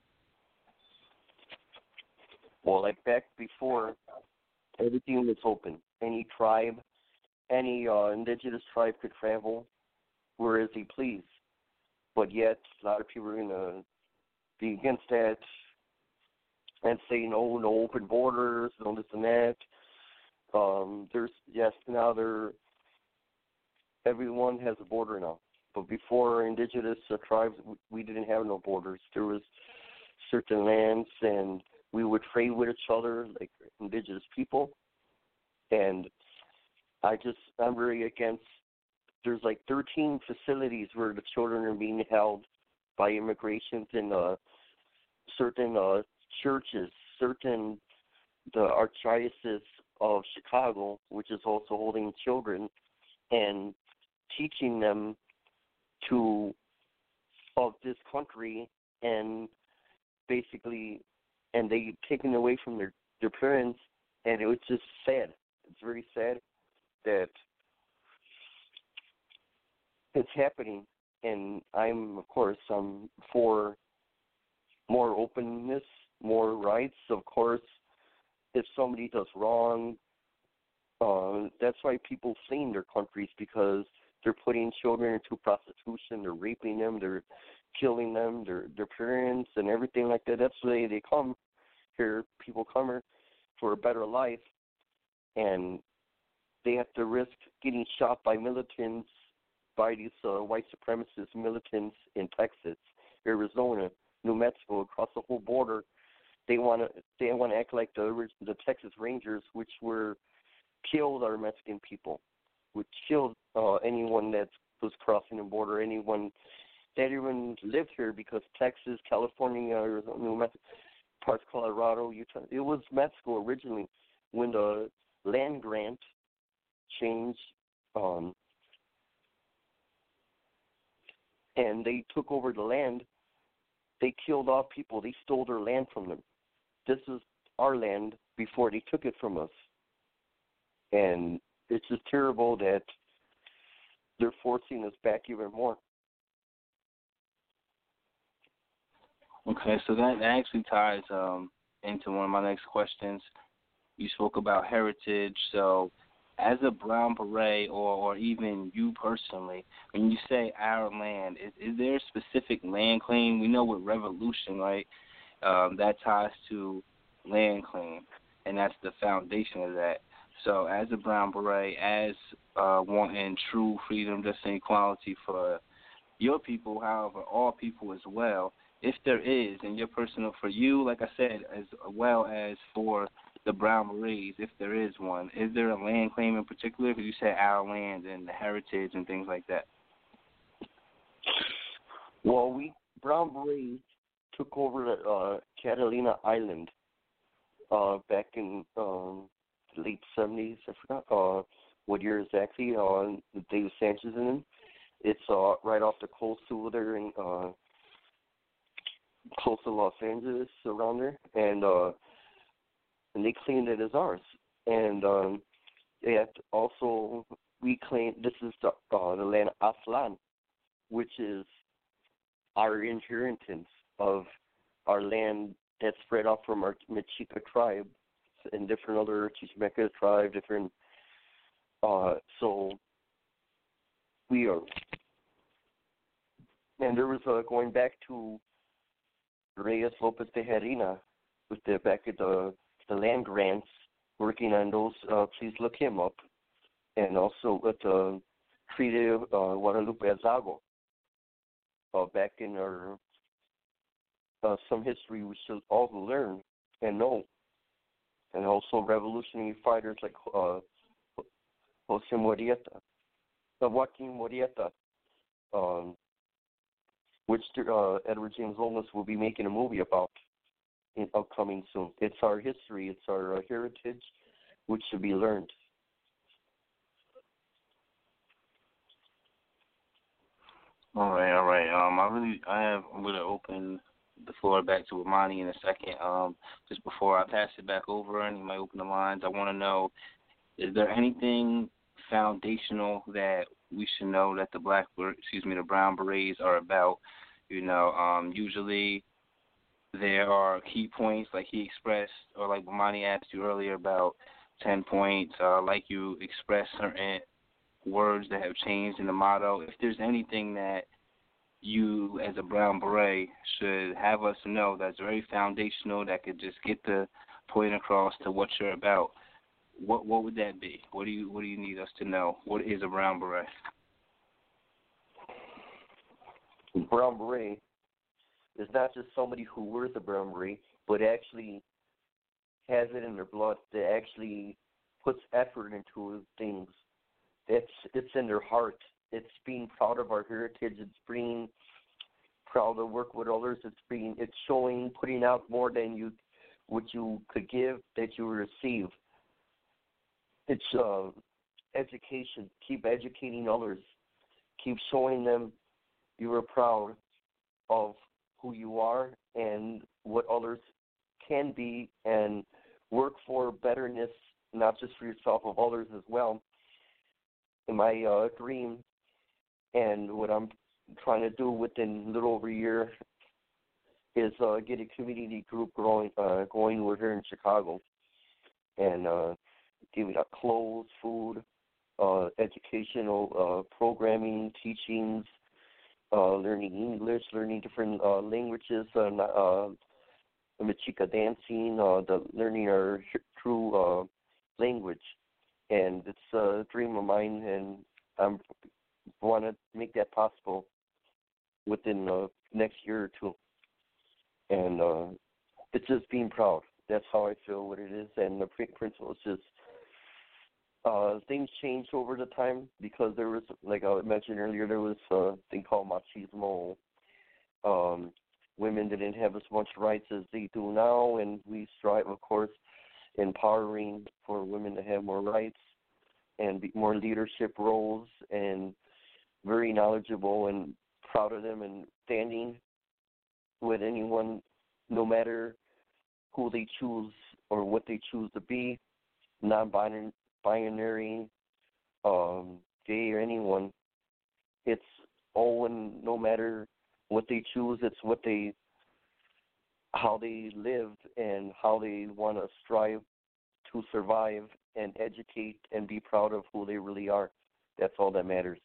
Well, like back before, everything was open. Any tribe, any uh, indigenous tribe could travel whereas they please. But yet, a lot of people are going to be against that and say no, no open borders, no this and that. Um, there's yes, now there. Everyone has a border now, but before indigenous uh, tribes, we, we didn't have no borders. There was certain lands, and we would trade with each other like indigenous people. And I just I'm very against. There's like thirteen facilities where the children are being held by immigrations in uh, certain uh, churches, certain the Archdiocese of Chicago, which is also holding children and teaching them to of this country, and basically, and they taken away from their their parents, and it was just sad. It's very sad that it's happening, and I'm of course I'm for more openness, more rights. Of course, if somebody does wrong, uh, that's why people flee in their countries, because they're putting children into prostitution, they're raping them, they're killing them, their their parents and everything like that. That's the way they come here. People come here for a better life, and they have to risk getting shot by militants, by these uh, white supremacist militants in Texas, Arizona, New Mexico, across the whole border. They want to they want to act like the the Texas Rangers, which were killed our Mexican people, which killed uh, anyone that was crossing the border, anyone that even lived here, because Texas, California, Arizona, New Mexico, parts of Colorado, Utah, it was Mexico originally. When the land grant changed, um, and they took over the land, they killed off people. They stole their land from them. This is our land before they took it from us. And it's just terrible that they're forcing us back even more. Okay, so that actually ties um, into one of my next questions. You spoke about heritage. So as a Brown Beret, or, or even you personally, when you say our land, is, is there a specific land claim? We know with revolution, right, um, that ties to land claim, and that's the foundation of that. So as a Brown Beret, as uh, wanting true freedom, justice, and equality for your people, however, all people as well, if there is, and your personal, for you, like I said, as well as for the Brown Berets, if there is one, is there a land claim in particular? Because you said our land and the heritage and things like that. Well, we, Brown Berets, took over uh, Catalina Island uh, back in um, the late seventies. I forgot uh, what year exactly. Uh, David Sanchez in it. It's uh, right off the coast over there in uh, close to Los Angeles, around there, and uh, and they claimed it as ours. And um, they have to also, we claim this is the, uh, the land Aslan, which is our inheritance of our land that spread out from our Mexica tribe and different other Chichimeca tribe, different. Uh, so we are, and there was uh, going back to Reyes Lopez de Harina with the back at the the land grants, working on those. Uh, please look him up, and also with uh, Frida uh, Guadalupe Azago. Uh, back in our uh, some history we should all learn and know, and also revolutionary fighters like uh, Jose Murieta, uh, Joaquin Murieta, um, which uh, Edward James Olmos will be making a movie about in upcoming soon. It's our history, it's our uh, heritage, which should be learned. All right, all right. Um, I really, I have, I'm going to open the floor back to Imani in a second. Um, just before I pass it back over, and you might open the lines, I want to know, is there anything foundational that we should know that the black, excuse me, the Brown Berets are about? You know, um, usually there are key points, like he expressed, or like Imani asked you earlier about ten points, uh, like you expressed certain words that have changed in the motto. If there's anything that you as a Brown Beret should have us know that's very foundational, that could just get the point across to what you're about, what what would that be? What do you what do you need us to know? What is a Brown Beret? Brown Beret is not just somebody who wears a brown beret, but actually has it in their blood, that actually puts effort into things. It's it's in their heart. It's being proud of our heritage. It's being proud to work with others. It's being it's showing, putting out more than you what you could give, that you receive. It's uh, education. Keep educating others. Keep showing them you are proud of who you are and what others can be, and work for betterness, not just for yourself, of others as well. In my uh, dream, and what I'm trying to do within a little over a year, is uh, get a community group growing, uh, going over here in Chicago, and uh, giving out clothes, food, uh, educational uh, programming, teachings, uh, learning English, learning different uh, languages, uh, uh, Machika dancing, uh, the learning our true uh, language. And it's a dream of mine, and I want to make that possible within the next year or two. And uh, it's just being proud. That's how I feel what it is. And the principle is just, uh, things changed over the time because there was, like I mentioned earlier, there was a thing called machismo. Um, women didn't have as much rights as they do now, and we strive, of course, empowering for women to have more rights and be more leadership roles, and very knowledgeable and proud of them, and standing with anyone, no matter who they choose or what they choose to be, non-binary, um, gay, or anyone. It's all, and no matter what they choose, it's what they, how they live and how they want to strive to survive and educate and be proud of who they really are. That's all that matters.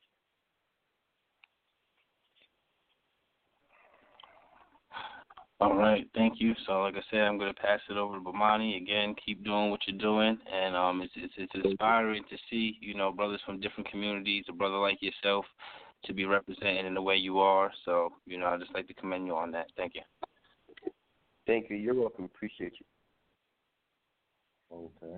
All right, thank you. So, like I said, I'm going to pass it over to Bomani. Again, keep doing what you're doing, and um, it's, it's it's inspiring to see, you know, brothers from different communities, a brother like yourself, to be represented in the way you are. So, you know, I'd just like to commend you on that. Thank you. Thank you. You're welcome. Appreciate you. Okay.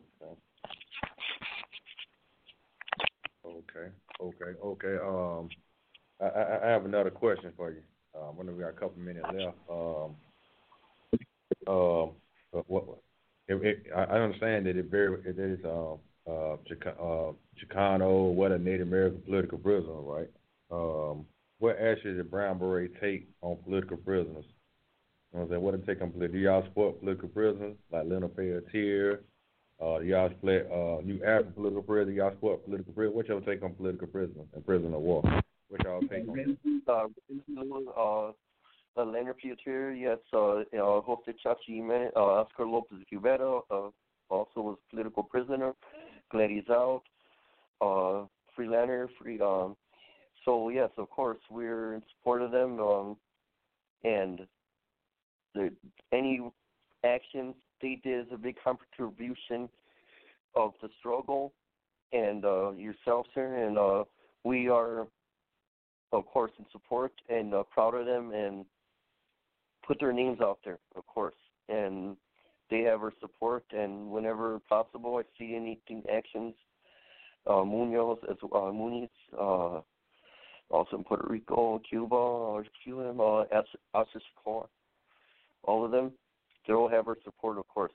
Okay. Okay. Okay. Okay. Um, I, I, I have another question for you. Um, when we got a couple minutes left. Um, um, what? It, it, I understand that it very it is um uh, uh Chicano, what a Native American political prisoner, right? Um, what actions did Brown Beret take on political prisoners? You know what I'm saying? What did it take on political? Do y'all support political prisoners like Leonard Peltier? Uh, do y'all support uh, New African political prisoners? Do y'all support political prisoners? What's your take on political prisoners and prisoner of war? What y'all take on? Uh, uh, uh, Leonard Peltier, yes. Uh, uh, Jose Chachi Jimenez, uh, Oscar Lopez Cubero, uh, also was political prisoner. Gladys out, uh, Freelander, free. Um, so yes, of course, we're in support of them. Um, and the, any actions they did is a big contribution of the struggle, and uh, yourself, sir, and uh, we are, of course, in support and uh, proud of them, and put their names out there, of course, and they have our support. And whenever possible, I see anything actions, uh, Munoz as uh, Muniz, uh, also in Puerto Rico, Cuba, or Cuba, uh, Asher Shakur, all of them, they all have our support, of course.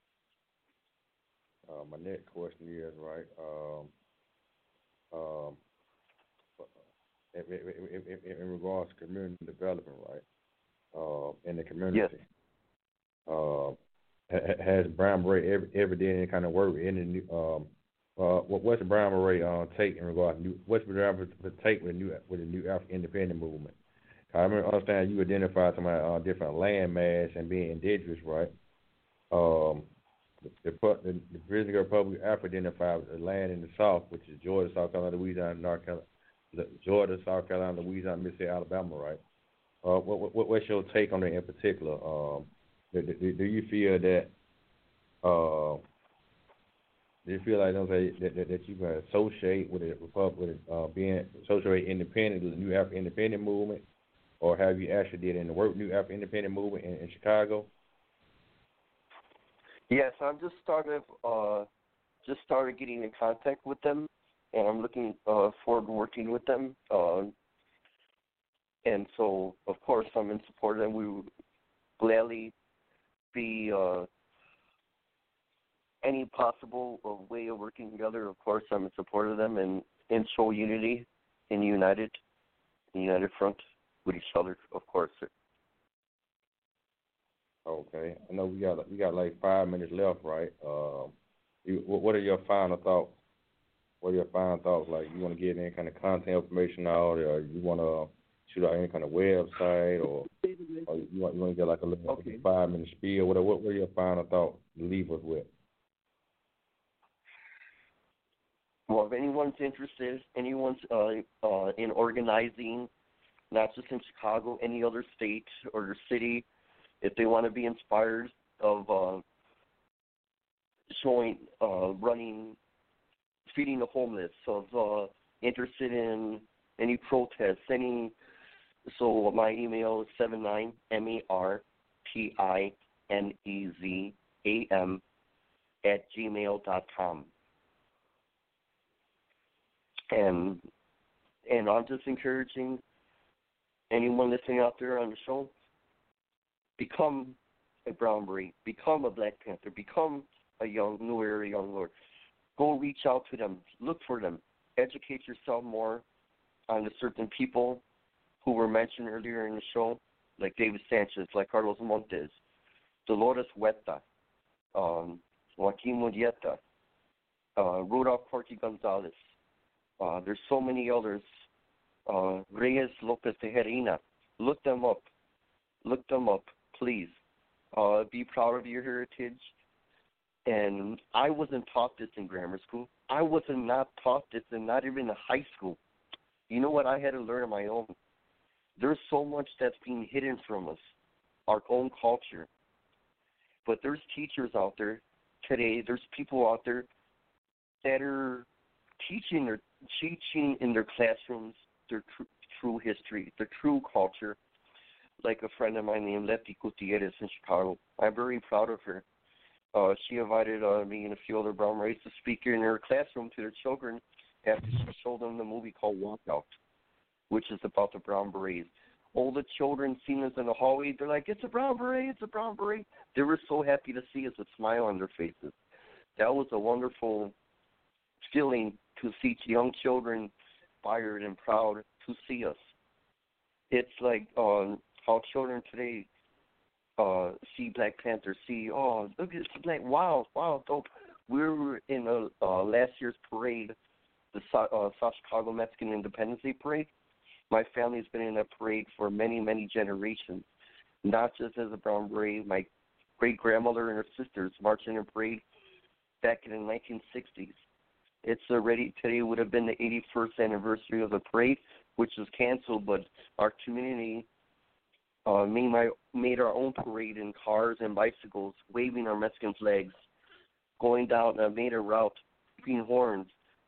Uh, my next question is, right, um, um, in, in, in, in regards to community development, right, uh, in the community, yes. uh, has Brown Beret ever, ever did any kind of work in the new, um, uh, what, what's the Brown Beret uh, take in regards to new, what's the Brown Beret take with the new, with the new African independent movement? I remember, understand you identified some uh, different land mass and being indigenous, right? Um, the, the, the Prison Republic of Africa identified the land in the South, which is Georgia, South Carolina, Louisiana, North Carolina, Georgia, South Carolina, Louisiana, Mississippi, Alabama, right? Uh, what, what, what's your take on that in particular? Um, do, do, do you feel that? Uh, do you feel like that, that, that you can associate with the Republic, with it, uh, being associate independent, the New African Independent Movement, or have you actually did in the work New African Independent Movement in, in Chicago? Yes, I'm just started. Uh, just started getting in contact with them, and I'm looking uh, forward to working with them. Uh, and so, of course, I'm in support of them. We would gladly be uh, any possible uh, way of working together. Of course, I'm in support of them, and, and show unity and united, united front with each other, of course, sir. Okay, I know we got we got like five minutes left, right? Uh, you, what are your final thoughts? What are your final thoughts? Like, you want to get any kind of content information out, or you want to shoot out any kind of website, or, or you want you want to get like a little okay. five minute spiel? Whatever. What were your final thoughts to leave us with? Well, if anyone's interested, anyone's uh, uh, in organizing, not just in Chicago, any other state or city, if they want to be inspired of uh, showing, uh, running, feeding the homeless, of uh, interested in any protests, any, so my email is seven nine M A R T I N E Z A M at gmail dot com. And and I'm just encouraging anyone listening out there on the show, become a Brown Beret, become a Black Panther, become a young New Era Young Lord. Go reach out to them, look for them, educate yourself more on the certain people who were mentioned earlier in the show, like David Sanchez, like Carlos Montes, Dolores Huerta, um, Joaquin Murrieta, uh, Rudolph Corky Gonzalez. Uh, there's so many others. Uh, Reyes Lopez Tejerina. Look them up. Look them up, please. Uh, be proud of your heritage. And I wasn't taught this in grammar school. I wasn't not taught this, and not even in high school. You know what? I had to learn on my own. There's so much that's being hidden from us, our own culture. But there's teachers out there today. There's people out there that are teaching their teaching in their classrooms their tr- true history, their true culture. Like a friend of mine named Lefty Gutierrez in Chicago. I'm very proud of her. Uh, she invited uh, me and a few other Brown Berets to speak in her classroom to their children after she showed them the movie called Walkout, which is about the Brown Berets. All the children seen us in the hallway, they're like, it's a Brown Beret, it's a Brown Beret. They were so happy to see us, a smile on their faces. That was a wonderful feeling to see young children inspired and proud to see us. It's like um, how children today uh, see Black Panther, see, oh, look at this Black, wow, wow, dope. We were in a, uh, last year's parade, the uh, South Chicago Mexican Independence Day Parade. My family's been in that parade for many, many generations, not just as a Brown Beret. My great-grandmother and her sisters marched in a parade back in the nineteen sixties. It's already, today would have been the eighty-first anniversary of the parade, which was canceled, but our community uh, made, my, made our own parade in cars and bicycles, waving our Mexican flags, going down and made a route, beeping horns,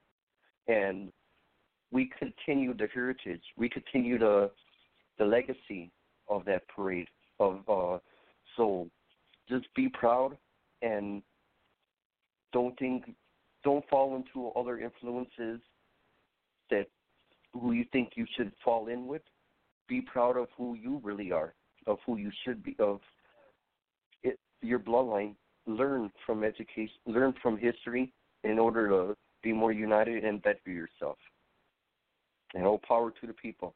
and we continued the heritage. We continued the, the legacy of that parade. Of uh, so just be proud and don't think, don't fall into other influences that who you think you should fall in with. Be proud of who you really are, of who you should be, of it, your bloodline. Learn from education, learn from history in order to be more united and better yourself. And all power to the people.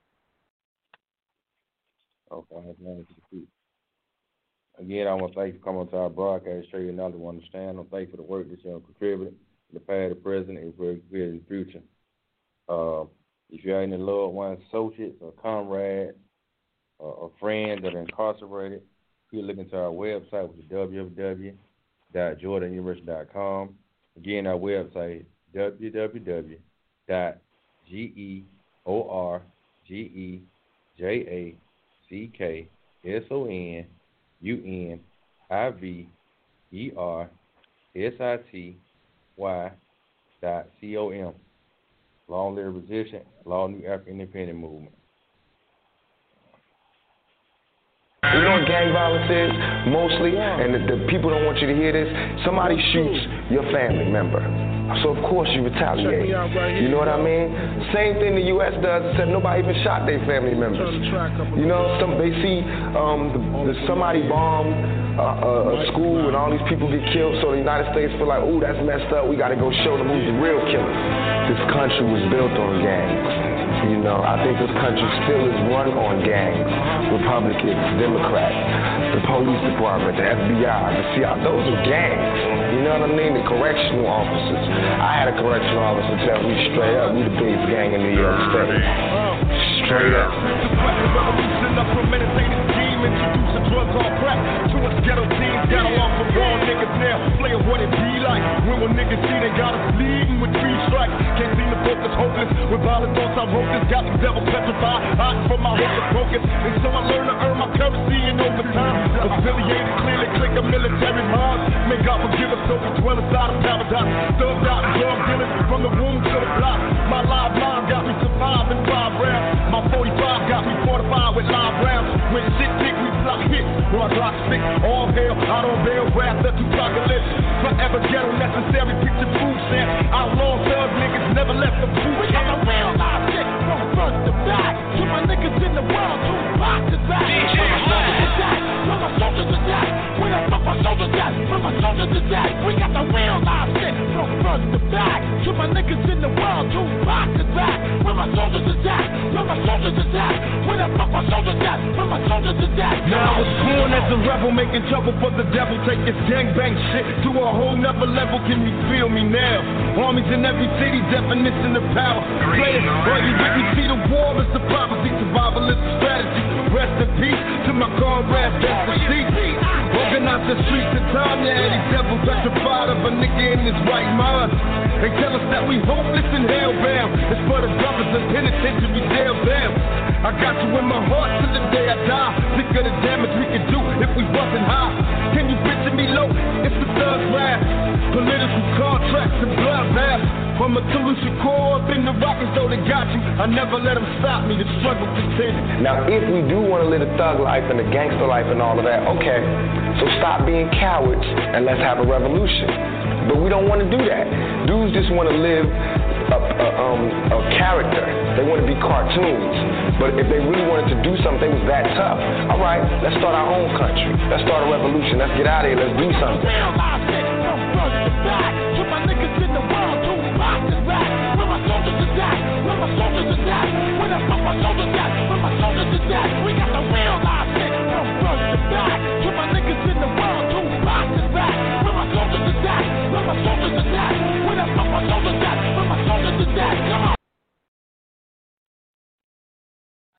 Okay, again, I want to thank you for coming to our broadcast, show you another one understand. I want to thank you for the work that you have contributed in the past, the present, and for in the future. Uh, if you have any loved ones, associates, or comrades, uh, or friends that are incarcerated, you look into our website, which is w w w dot jordan university dot com. Again, our website, w w w dot jordan university dot com. Long live resistance, long live African independent movement. You know what gang violence is, mostly, and the, the people don't want you to hear this. Somebody shoots your family member, so of course you retaliate. You know what I mean? Same thing the U S does, except nobody even shot their family members. You know, some they see um, the, the somebody bomb uh, a school and all these people get killed, so the United States feel like, ooh, that's messed up. We got to go show them who's the real killer. This country was built on gangs. You know, I think this country still is run on gangs. Republicans, Democrats, the police department, the F B I, the C I A, those are gangs. You know what I mean? The correctional officers. I had a correctional officer tell me straight up, we the biggest gang in New York State. Straight up. introducing drugs on crack. To us ghetto teens, got along for wrong niggas now. Playing what it be like. When when niggas see they got us bleeding with three strikes. Can't seem to focus, hopeless. With violent thoughts I wrote this. Got the devil petrified. Hot from my hopeless focus. And so I learned to earn my currency in overtime. Affiliated, clearly click a military mind. May God forgive us, so we dwell inside of paradise. Thugged out and drug dealers from the womb to the block. My live mind got me surviving five rounds. My forty-five got me fortified with live rounds. When shit thick, we block hit. When I block stick, all hell, out on bail, wrath up to chocolate. Forever ghetto necessary, picture food stamp. Outlaw thug niggas never left the food. We got a real live shit from front to back. To my niggas in the world, two boxes back. From my soldiers to death, from my soldiers to death. When I fuck my soldiers to death, from my soldiers to death. We got the real live shit from front to back. To my niggas in the world, two boxes back. When my soldiers to death, from my soldiers to death. When I fuck my soldiers to death, from my soldiers to death. Now I was born as a rebel, making trouble for the devil. Take this gangbang shit to a whole nother level. Can you feel me now? Armies in every city, definition of power. Play it, or you with me, see the war is the prophecy. Survival is the strategy. Rest in peace to my comrades, that's the seat. Organize the streets in time, yeah, these devils petrified of a nigga in his right mind. They tell us that we hopeless and hellbound. It's for the brothers in penitentiary, jail down. I got you in my heart till the day I die. Think of the damage we could do if we wasn't high. Can you picture me low? It's the thug rap. Political contracts and blood baths. From a Toulouse core up in the Rockies, though they got you. I never let them stop me, the struggle continues. Now, if we do want to live the thug life and the gangster life and all of that, okay, so stop being cowards and let's have a revolution. But we don't want to do that. Dudes just want to live a, a, um, a character. They want to be cartoons. But if they really wanted to do something, they was that tough. All right, let's start our own country. Let's start a revolution. Let's get out of here. Let's do something. When my soldiers to death, when my soldiers to death, when I fuck my soldiers to death, when my soldiers to death, we got the real live shit from front to back.